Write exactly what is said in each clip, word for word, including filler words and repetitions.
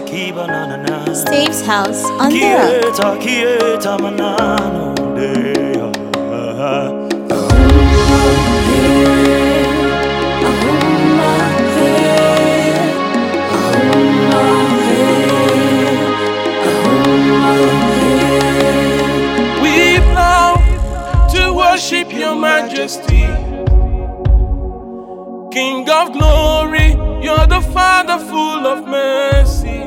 Steve's house on the road. We bow to worship your majesty, King of glory. You're the Father full of mercy.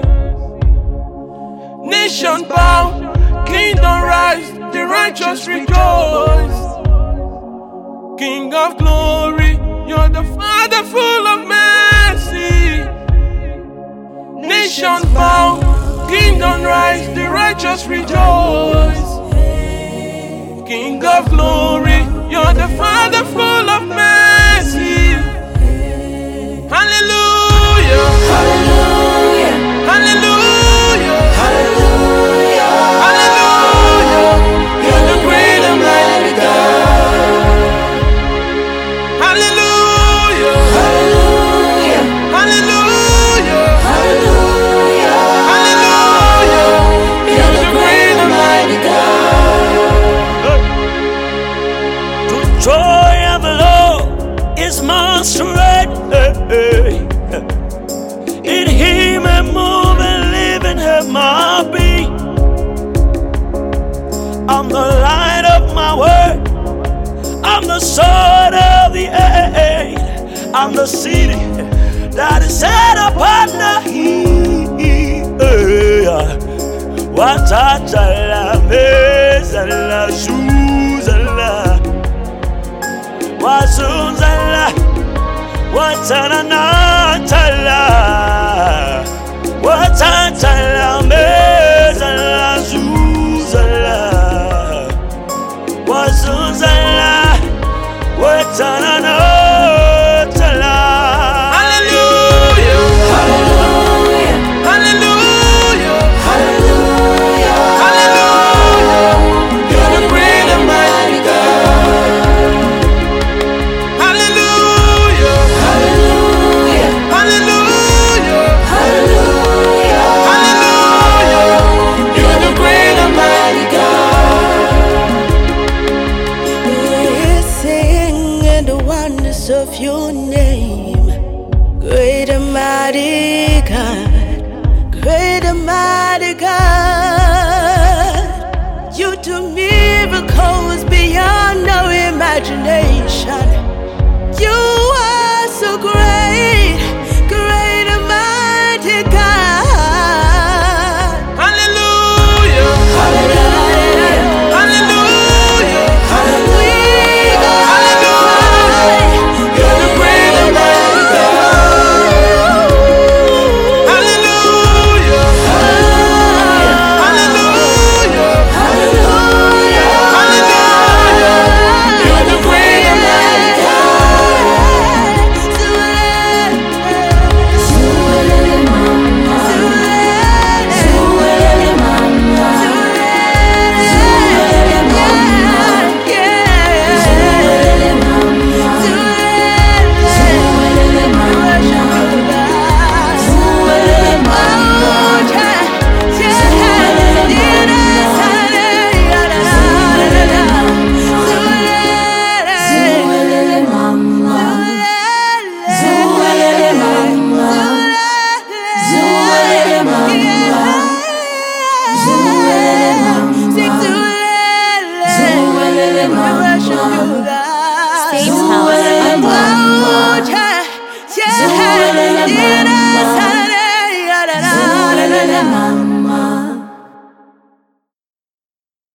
Nation bow, kingdom rise, the righteous rejoice. King of glory, you're the Father full of mercy. Nation bow, kingdom rise, the righteous rejoice. King of glory, you're the Father full of mercy. Hallelujah, hallelujah, hallelujah, hallelujah, hallelujah. You're the great and mighty God. Hallelujah, hallelujah, hallelujah, hallelujah, hallelujah. You're the great and mighty God. The joy of the Lord is my strength. In Him I move and live and have my being. I'm the light of my world. I'm the sword of the earth. I'm the city that is set upon the hill. Watachala mezala shuzala wasunzala watana natala watachala mezala shuzala wasunzala watana natala. Hallelujah, hallelujah, hallelujah, hallelujah, hallelujah. You're the great and mighty God. Hallelujah, hallelujah, hallelujah, hallelujah, hallelujah. You're the great and mighty God. We sing in the wonders of your name, great and mighty God, great and mighty God. You do miracles beyond our imagination. You are so great, great and mighty God. Hallelujah, hallelujah, hallelujah, hallelujah, hallelujah. You're the great and mighty God. Hallelujah, hallelujah, hallelujah, hallelujah, hallelujah. You're the great and mighty God. Steve's house on the road. Yeah, yeah, yeah.